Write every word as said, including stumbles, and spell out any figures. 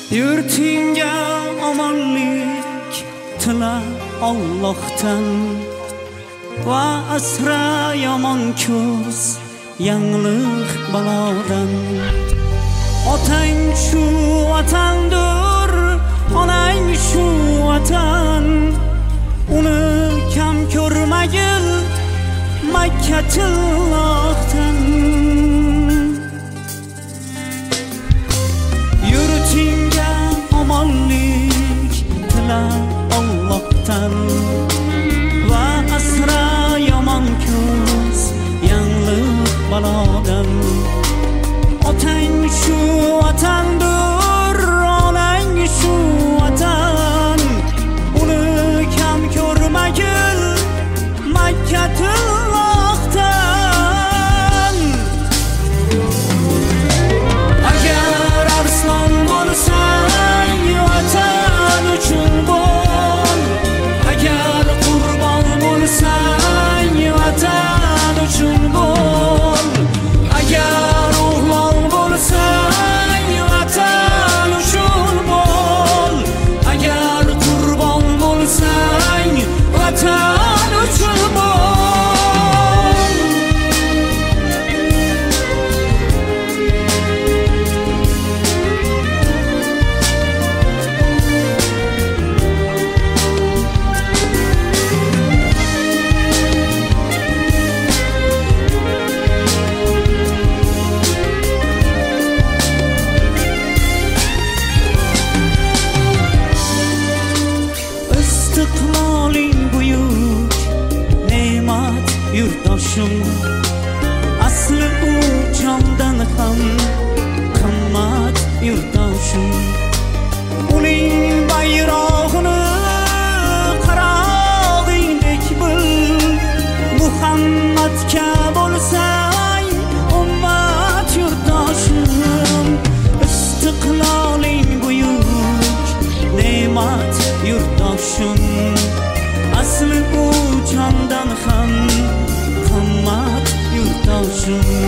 Yurtingga omonlik tila Allohdan va asra yomon ko'z yangliq balodan. Otang shu vatandir, onang shu vatan, uni kam ko'rmagil Makkatillohdan. Yurtingga omonlik tila Allohdan va asra yomon ko'z yangliq balodan. Otang shu vatandir, onang shu vatan, uni kam ko'rmagil Makkatillohdan. Agar arslon bo'lsang vatan uchun bo'l, agar qurbon bo'lsang vatan uchun bo'l, agar o'g'lon bo'lsang vatan uchun bo'l, agar qurbon bo'lsang vatan uchun bo'l. Istiqloling buyuk ne'mat yurtdoshim, asli u jondan ham qimmat yurtdoshim. Uning bayrog'ini qarog'ingdek bil, Muhammadga bo'lsang ummat yurtdoshim. Istiqloling buyuk ne'mat yurtdoshim, asli u jondan ham qimmat yurtdoshim.